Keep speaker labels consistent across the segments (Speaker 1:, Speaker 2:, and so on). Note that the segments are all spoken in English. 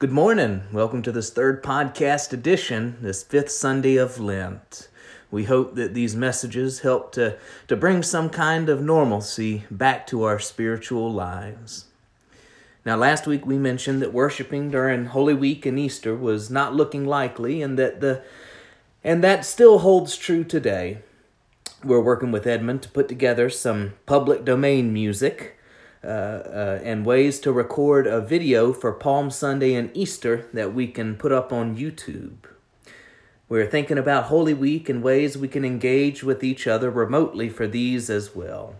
Speaker 1: Good morning. Welcome to this third podcast edition, this fifth Sunday of Lent. We hope that these messages help to bring some kind of normalcy back to our spiritual lives. Now, last week we mentioned that worshiping during Holy Week and Easter was not looking likely, and that still holds true today. We're working with Edmund to put together some public domain music and ways to record a video for Palm Sunday and Easter that we can put up on YouTube. We're thinking about Holy Week and ways we can engage with each other remotely for these as well.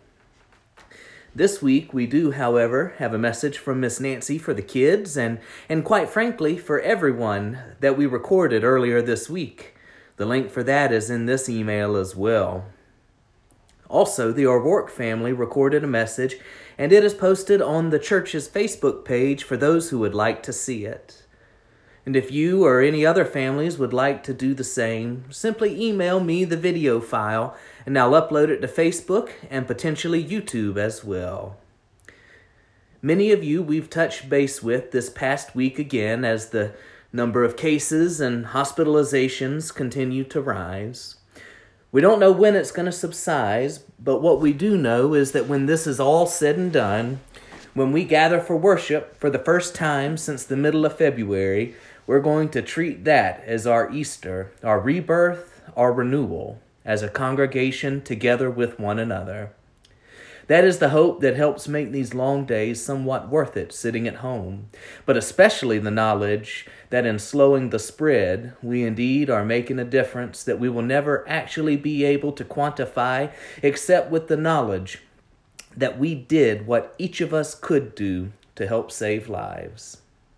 Speaker 1: This week we do, however, have a message from Miss Nancy for the kids and quite frankly for everyone that we recorded earlier this week. The link for that is in this email as well. Also, the O'Rourke family recorded a message, and it is posted on the church's Facebook page for those who would like to see it. And if you or any other families would like to do the same, simply email me the video file, and I'll upload it to Facebook and potentially YouTube as well. Many of you we've touched base with this past week again as the number of cases and hospitalizations continue to rise. We don't know when it's going to subside, but what we do know is that when this is all said and done, when we gather for worship for the first time since the middle of February, we're going to treat that as our Easter, our rebirth, our renewal, as a congregation together with one another. That is the hope that helps make these long days somewhat worth it sitting at home, but especially the knowledge that in slowing the spread, we indeed are making a difference that we will never actually be able to quantify except with the knowledge that we did what each of us could do to help save lives.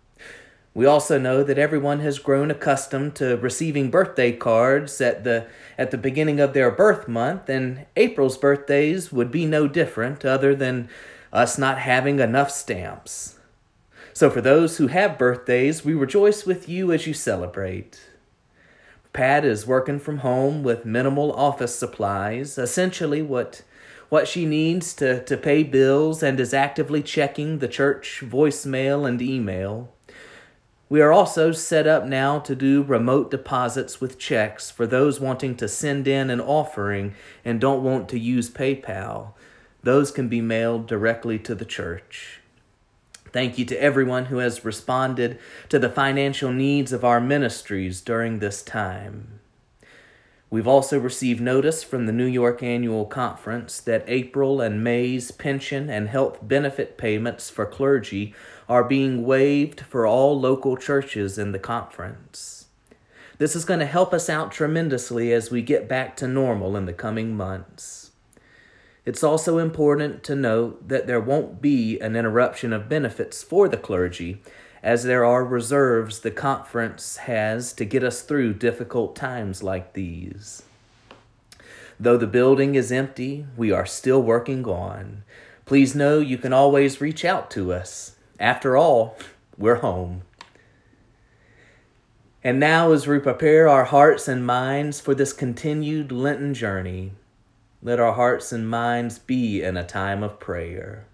Speaker 1: We also know that everyone has grown accustomed to receiving birthday cards at the beginning of their birth month, and April's birthdays would be no different other than us not having enough stamps. So for those who have birthdays, we rejoice with you as you celebrate. Pat is working from home with minimal office supplies, essentially what she needs to pay bills, and is actively checking the church voicemail and email. We are also set up now to do remote deposits with checks for those wanting to send in an offering and don't want to use PayPal. Those can be mailed directly to the church. Thank you to everyone who has responded to the financial needs of our ministries during this time. We've also received notice from the New York Annual Conference that April and May's pension and health benefit payments for clergy are being waived for all local churches in the conference. This is going to help us out tremendously as we get back to normal in the coming months. It's also important to note that there won't be an interruption of benefits for the clergy, as there are reserves the conference has to get us through difficult times like these. Though the building is empty, we are still working on. Please know you can always reach out to us. After all, we're home. And now, as we prepare our hearts and minds for this continued Lenten journey, let our hearts and minds be in a time of prayer.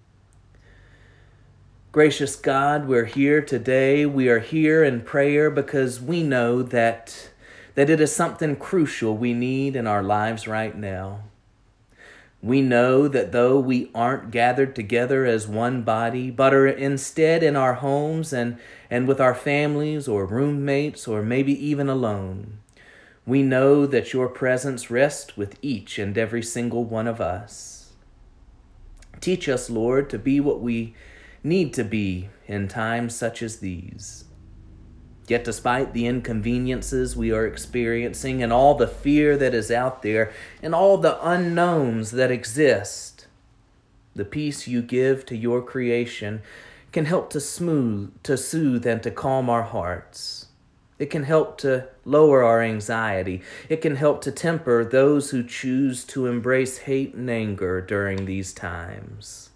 Speaker 1: Gracious God, we're here today. We are here in prayer because we know that it is something crucial we need in our lives right now. We know that though we aren't gathered together as one body, but are instead in our homes and with our families or roommates or maybe even alone, we know that your presence rests with each and every single one of us. Teach us, Lord, to be what we need to be in times such as these. Yet despite the inconveniences we are experiencing and all the fear that is out there and all the unknowns that exist, the peace you give to your creation can help to soothe and to calm our hearts. It can help to lower our anxiety. It can help to temper those who choose to embrace hate and anger during these times.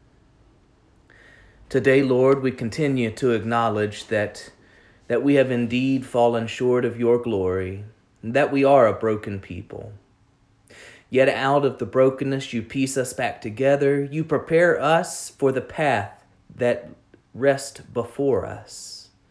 Speaker 1: Today, Lord, we continue to acknowledge that we have indeed fallen short of your glory, and that we are a broken people. Yet out of the brokenness, you piece us back together. You prepare us for the path that rests before us.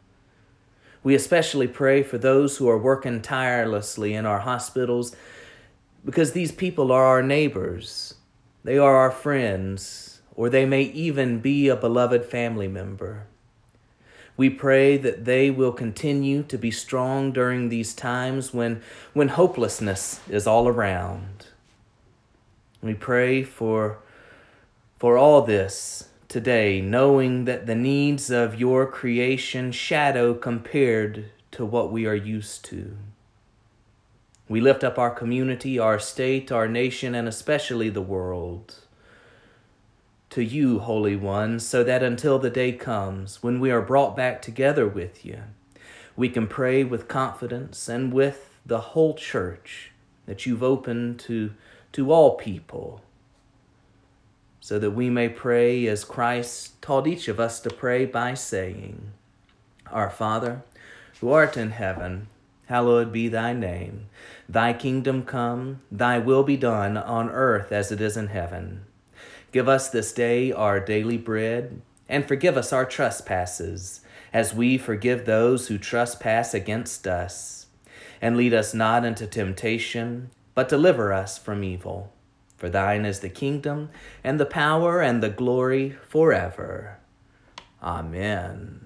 Speaker 1: We especially pray for those who are working tirelessly in our hospitals, because these people are our neighbors. They are our friends, or they may even be a beloved family member. We pray that they will continue to be strong during these times when hopelessness is all around. We pray for all this today, knowing that the needs of your creation shadow compared to what we are used to. We lift up our community, our state, our nation, and especially the world to you, Holy One, so that until the day comes when we are brought back together with you, we can pray with confidence and with the whole church that you've opened to all people, so that we may pray as Christ taught each of us to pray by saying, Our Father, who art in heaven, hallowed be thy name. Thy kingdom come, thy will be done on earth as it is in heaven. Give us this day our daily bread, and forgive us our trespasses, as we forgive those who trespass against us. And lead us not into temptation, but deliver us from evil. For thine is the kingdom, and the power, and the glory forever. Amen.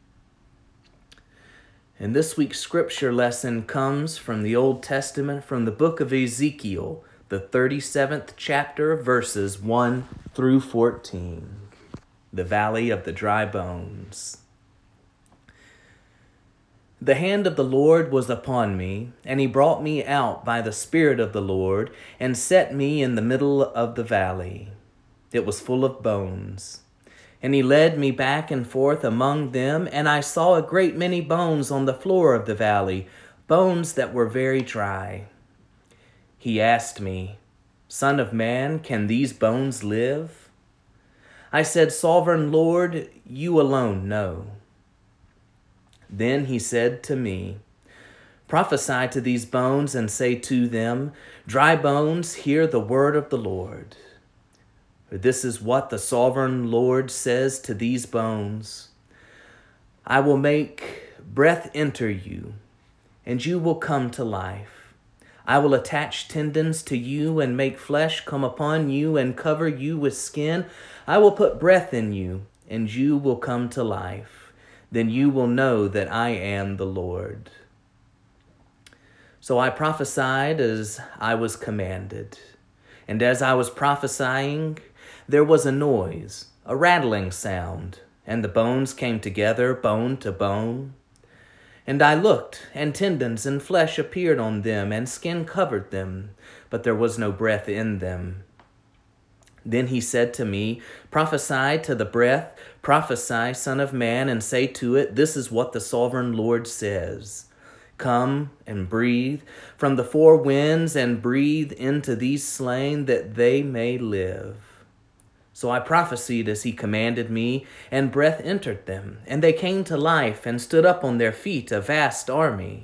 Speaker 1: And this week's scripture lesson comes from the Old Testament, from the book of Ezekiel, the 37th chapter, verses 1 through 14, the Valley of the Dry Bones. The hand of the Lord was upon me, and he brought me out by the Spirit of the Lord, and set me in the middle of the valley. It was full of bones. And he led me back and forth among them, and I saw a great many bones on the floor of the valley, bones that were very dry. He asked me, Son of man, can these bones live? I said, Sovereign Lord, you alone know. Then he said to me, Prophesy to these bones and say to them, Dry bones, hear the word of the Lord. For this is what the sovereign Lord says to these bones. I will make breath enter you, and you will come to life. I will attach tendons to you and make flesh come upon you and cover you with skin. I will put breath in you, and you will come to life. Then you will know that I am the Lord. So I prophesied as I was commanded. And as I was prophesying, there was a noise, a rattling sound, and the bones came together, bone to bone. And I looked, and tendons and flesh appeared on them, and skin covered them, but there was no breath in them. Then he said to me, Prophesy to the breath, prophesy, Son of man, and say to it, This is what the sovereign Lord says. Come and breathe from the four winds, and breathe into these slain, that they may live. So I prophesied as he commanded me, and breath entered them, and they came to life and stood up on their feet, a vast army.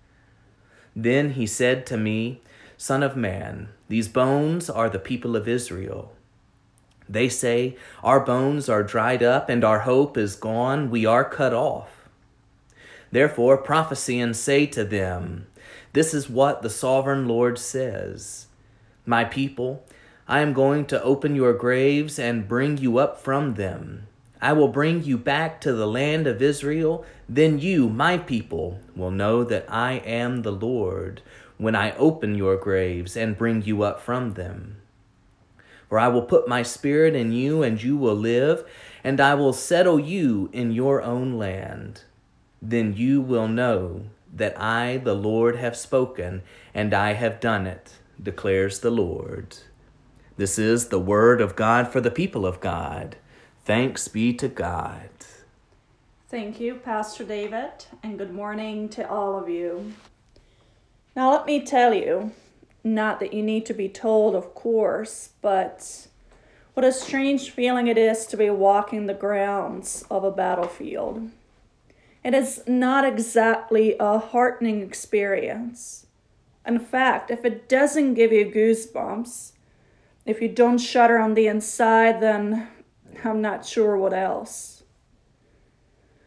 Speaker 1: Then he said to me, Son of man, these bones are the people of Israel. They say, Our bones are dried up, and our hope is gone, we are cut off. Therefore prophesy and say to them, This is what the sovereign Lord says. My people, I am going to open your graves and bring you up from them. I will bring you back to the land of Israel. Then you, my people, will know that I am the Lord when I open your graves and bring you up from them. For I will put my spirit in you, and you will live, and I will settle you in your own land. Then you will know that I, the Lord, have spoken, and I have done it, declares the Lord. This is the word of God for the people of God. Thanks be to God.
Speaker 2: Thank you, Pastor David, and good morning to all of you. Now let me tell you, not that you need to be told, of course, but what a strange feeling it is to be walking the grounds of a battlefield. It is not exactly a heartening experience. In fact, if it doesn't give you goosebumps, if you don't shudder on the inside, then I'm not sure what else.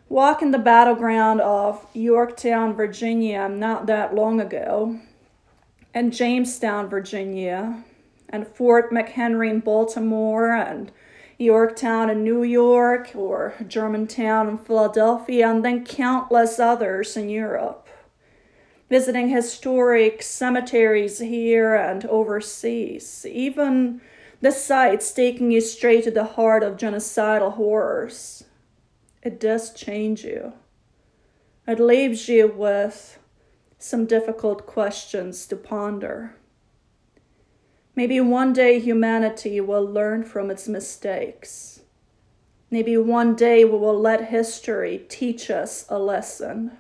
Speaker 2: walking the battleground of Yorktown, Virginia, not that long ago, and Jamestown, Virginia, and Fort McHenry in Baltimore, and Yorktown in New York, or Germantown in Philadelphia, and then countless others in Europe. Visiting historic cemeteries here and overseas, even the sites taking you straight to the heart of genocidal horrors. It does change you. It leaves you with some difficult questions to ponder. Maybe one day humanity will learn from its mistakes. Maybe one day we will let history teach us a lesson.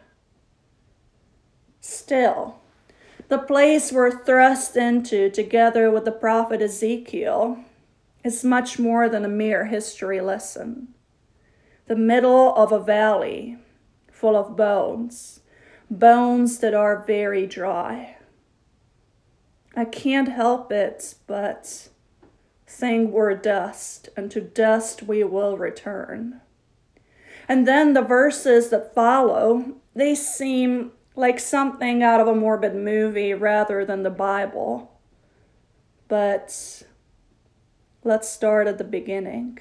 Speaker 2: Still, the place we're thrust into together with the prophet Ezekiel is much more than a mere history lesson. The middle of a valley full of bones, bones that are very dry. I can't help it but think we're dust, and to dust we will return. And then the verses that follow, they seem like something out of a morbid movie rather than the Bible. But let's start at the beginning.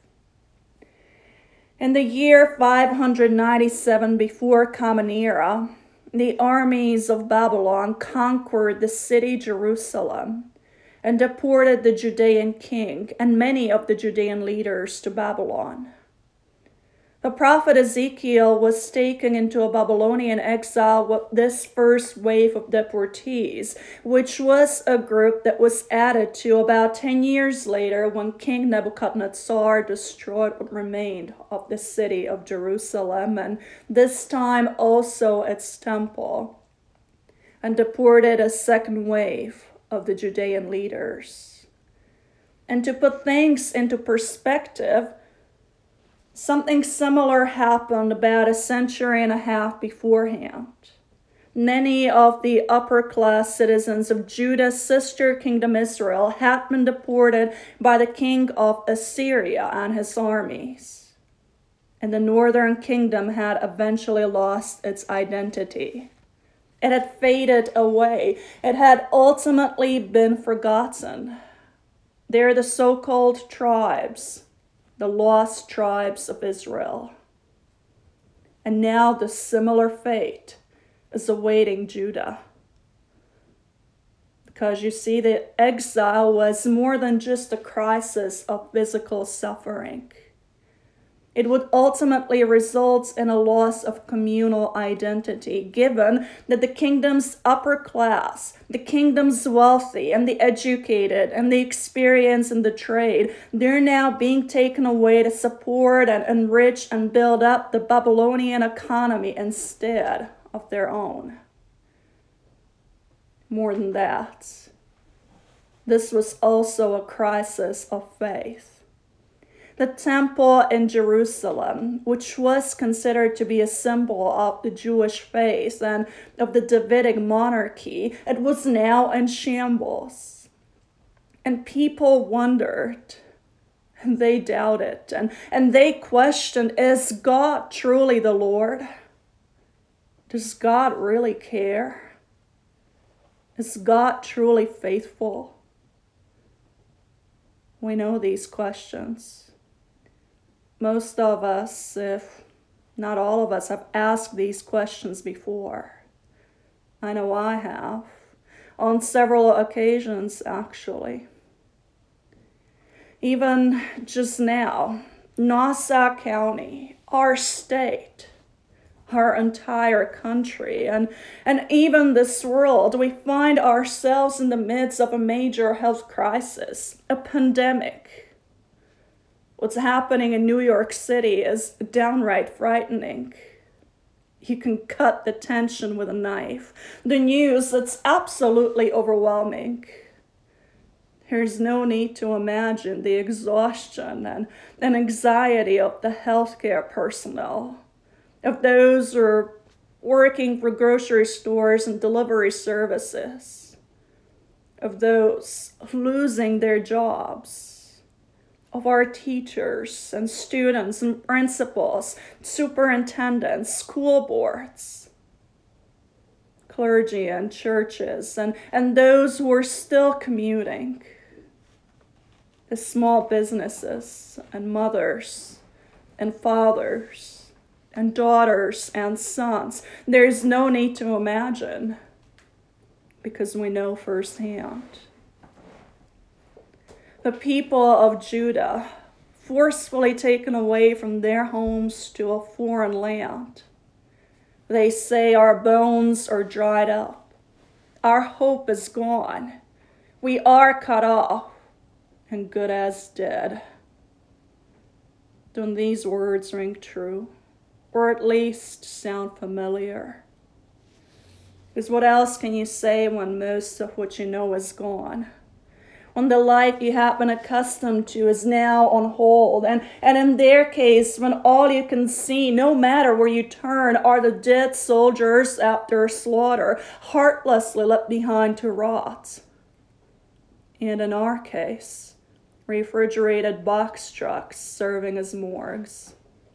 Speaker 2: In the year 597 before Common Era, the armies of Babylon conquered the city Jerusalem and deported the Judean king and many of the Judean leaders to Babylon. The prophet Ezekiel was taken into a Babylonian exile with this first wave of deportees, which was a group that was added to about 10 years later when King Nebuchadnezzar destroyed what remained of the city of Jerusalem, and this time also its temple, and deported a second wave of the Judean leaders. And to put things into perspective, something similar happened about a century and a half beforehand. Many of the upper-class citizens of Judah's sister kingdom Israel had been deported by the king of Assyria and his armies. And the northern kingdom had eventually lost its identity. It had faded away. It had ultimately been forgotten. They're the so-called tribes, the lost tribes of Israel. And now the similar fate is awaiting Judah. Because you see, the exile was more than just a crisis of physical suffering. It would ultimately result in a loss of communal identity, given that the kingdom's upper class, the kingdom's wealthy and the educated and the experienced in the trade, they're now being taken away to support and enrich and build up the Babylonian economy instead of their own. More than that, this was also a crisis of faith. The temple in Jerusalem, which was considered to be a symbol of the Jewish faith and of the Davidic monarchy, it was now in shambles. And people wondered, and they doubted, and they questioned, is God truly the Lord? Does God really care? Is God truly faithful? We know these questions. Most of us, if not all of us, have asked these questions before. I know I have, on several occasions actually. Even just now, Nassau County, our state, our entire country, and even this world, we find ourselves in the midst of a major health crisis, a pandemic. What's happening in New York City is downright frightening. You can cut the tension with a knife. The news, it's absolutely overwhelming. There's no need to imagine the exhaustion and anxiety of the healthcare personnel, of those who are working for grocery stores and delivery services, of those losing their jobs, of our teachers and students and principals, superintendents, school boards, clergy and churches, and those who are still commuting, the small businesses and mothers and fathers and daughters and sons. There's no need to imagine, because we know firsthand. The people of Judah, forcefully taken away from their homes to a foreign land. They say our bones are dried up. Our hope is gone. We are cut off and good as dead. Don't these words ring true, or at least sound familiar? Because what else can you say when most of what you know is gone? When the life you have been accustomed to is now on hold. And in their case, when all you can see, no matter where you turn, are the dead soldiers after slaughter, heartlessly left behind to rot. And in our case, refrigerated box trucks serving as morgues.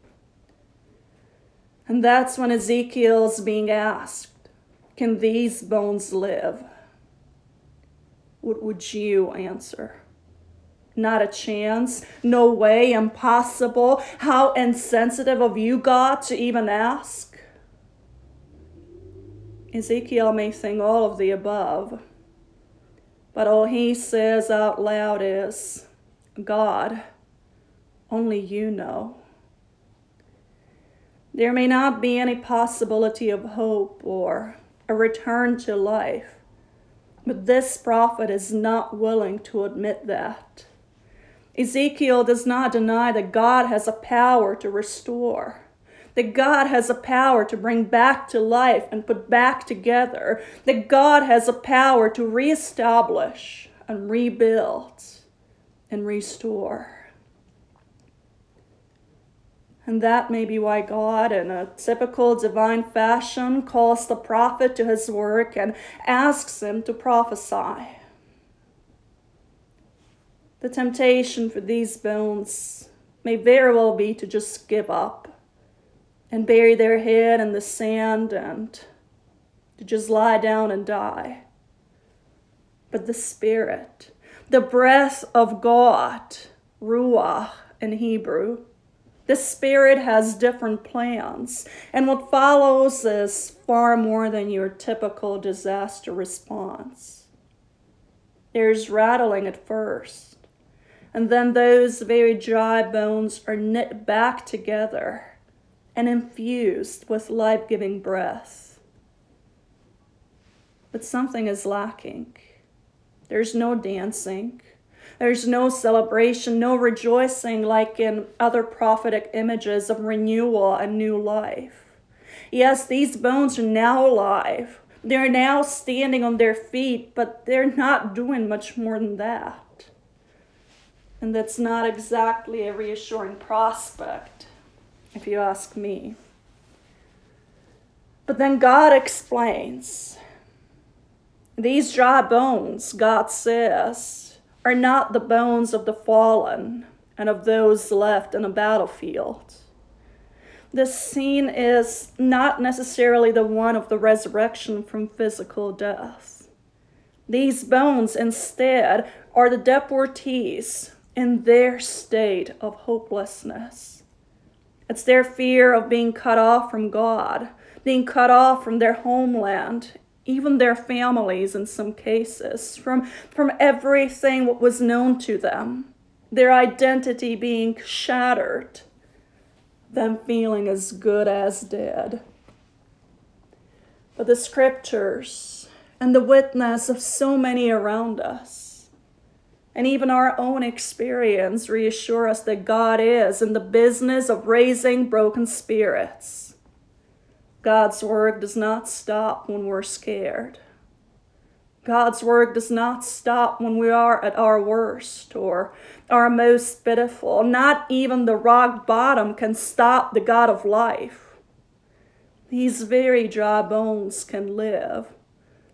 Speaker 2: And that's when Ezekiel's being asked, can these bones live? What would you answer? Not a chance, no way, impossible. How insensitive of you, God, to even ask. Ezekiel may think all of the above, but all he says out loud is, God, only you know. There may not be any possibility of hope or a return to life. But this prophet is not willing to admit that. Ezekiel does not deny that God has a power to restore, that God has a power to bring back to life and put back together, that God has a power to reestablish and rebuild and restore. And that may be why God, in a typical divine fashion, calls the prophet to his work and asks him to prophesy. The temptation for these bones may very well be to just give up and bury their head in the sand and to just lie down and die. But the Spirit, the breath of God, Ruach in Hebrew, the Spirit has different plans, and what follows is far more than your typical disaster response. There's rattling at first, and then those very dry bones are knit back together and infused with life-giving breath. But something is lacking. There's no dancing. There's no celebration, no rejoicing like in other prophetic images of renewal and new life. Yes, these bones are now alive. They're now standing on their feet, but they're not doing much more than that. And that's not exactly a reassuring prospect, if you ask me. But then God explains. These dry bones, God says, are not the bones of the fallen and of those left in a battlefield. This scene is not necessarily the one of the resurrection from physical death. These bones instead are the deportees in their state of hopelessness. It's their fear of being cut off from God, being cut off from their homeland, even their families in some cases, from everything what was known to them, their identity being shattered, them feeling as good as dead. But the scriptures and the witness of so many around us, and even our own experience, reassure us that God is in the business of raising broken spirits. God's work does not stop when we're scared. God's work does not stop when we are at our worst or our most pitiful. Not even the rock bottom can stop the God of life. These very dry bones can live.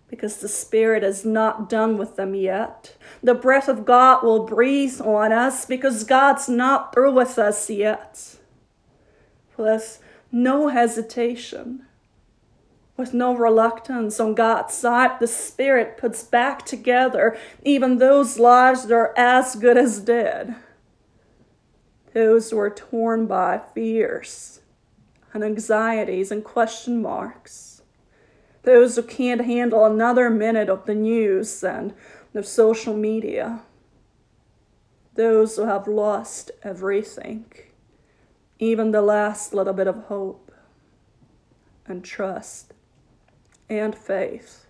Speaker 2: because the Spirit is not done with them yet. The breath of God will breathe on us because God's not through with us yet. With no hesitation, with no reluctance on God's side, the Spirit puts back together even those lives that are as good as dead. Those who are torn by fears and anxieties and question marks. Those who can't handle another minute of the news and the social media. Those who have lost everything, even the last little bit of hope and trust and faith.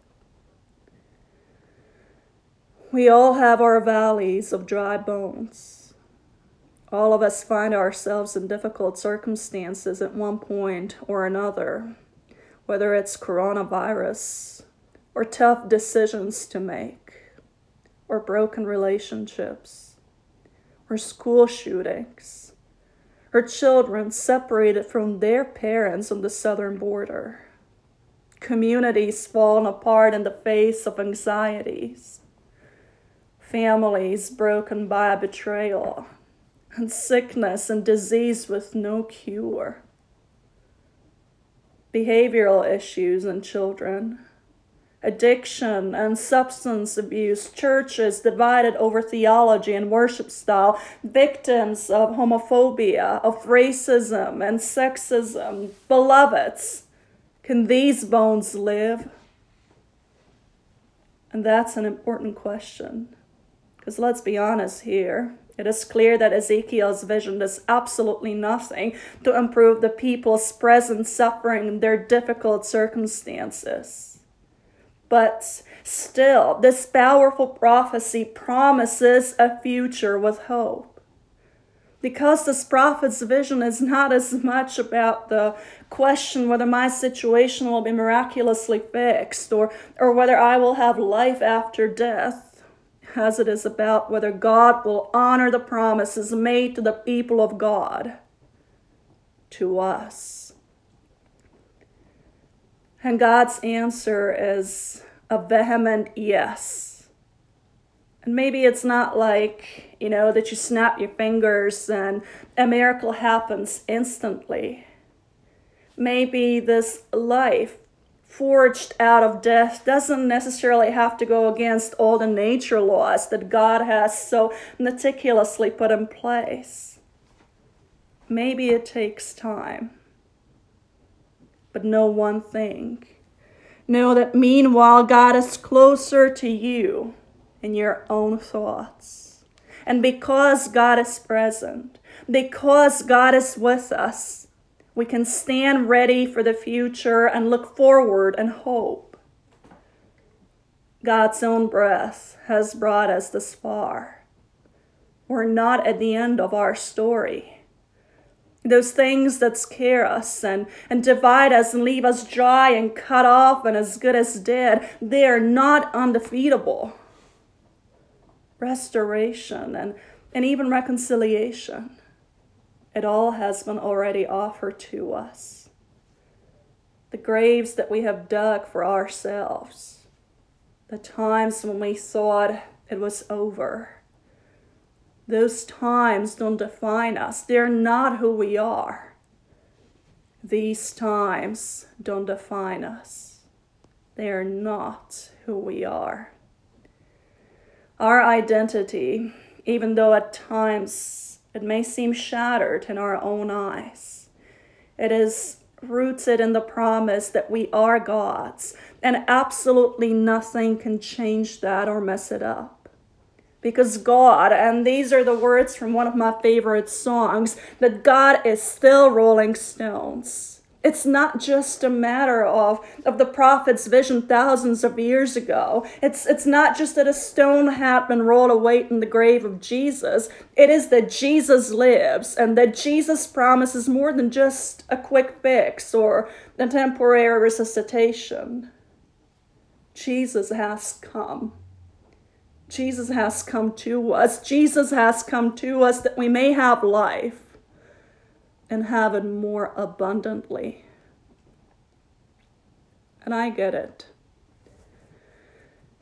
Speaker 2: We all have our valleys of dry bones. All of us find ourselves in difficult circumstances at one point or another. Whether it's coronavirus, or tough decisions to make, or broken relationships, or school shootings, or children separated from their parents on the southern border, communities falling apart in the face of anxieties, families broken by betrayal, and sickness and disease with no cure. Behavioral issues in children, addiction and substance abuse, churches divided over theology and worship style, victims of homophobia, of racism and sexism. Beloveds, can these bones live? And that's an important question, because let's be honest here. It is clear that Ezekiel's vision does absolutely nothing to improve the people's present suffering and their difficult circumstances. But still, this powerful prophecy promises a future with hope. Because this prophet's vision is not as much about the question whether my situation will be miraculously fixed or whether I will have life after death, as it is about whether God will honor the promises made to the people of God, to us. And God's answer is a vehement yes. And maybe it's not like, that you snap your fingers and a miracle happens instantly. Maybe this life forged out of death doesn't necessarily have to go against all the nature laws that God has so meticulously put in place. Maybe it takes time. But know one thing. Know that meanwhile God is closer to you in your own thoughts. And because God is present, because God is with us, we can stand ready for the future and look forward and hope. God's own breath has brought us this far. We're not at the end of our story. Those things that scare us and divide us and leave us dry and cut off and as good as dead, they are not undefeatable. Restoration and even reconciliation, it all has been already offered to us. The graves that we have dug for ourselves, the times when we thought it was over, those times don't define us. They're not who we are. These times don't define us. They are not who we are. Our identity, even though at times it may seem shattered in our own eyes, it is rooted in the promise that we are God's, and absolutely nothing can change that or mess it up. Because God, and these are the words from one of my favorite songs, that God is still rolling stones. It's not just a matter of the prophet's vision thousands of years ago. It's not just that a stone had been rolled away in the grave of Jesus. It is that Jesus lives and that Jesus promises more than just a quick fix or a temporary resuscitation. Jesus has come. Jesus has come to us. Jesus has come to us that we may have life and have it more abundantly. And I get it.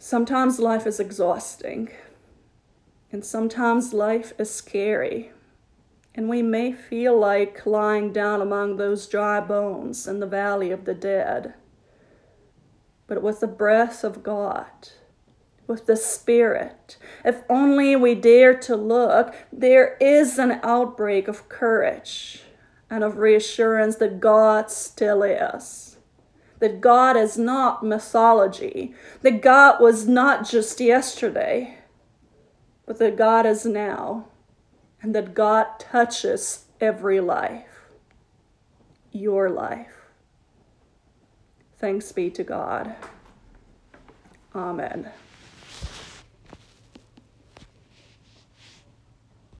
Speaker 2: Sometimes life is exhausting, and sometimes life is scary, and we may feel like lying down among those dry bones in the valley of the dead. But with the breath of God, with the Spirit, if only we dare to look, there is an outbreak of courage and of reassurance that God still is. That God is not mythology, that God was not just yesterday, but that God is now, and that God touches every life, your life. Thanks be to God. Amen.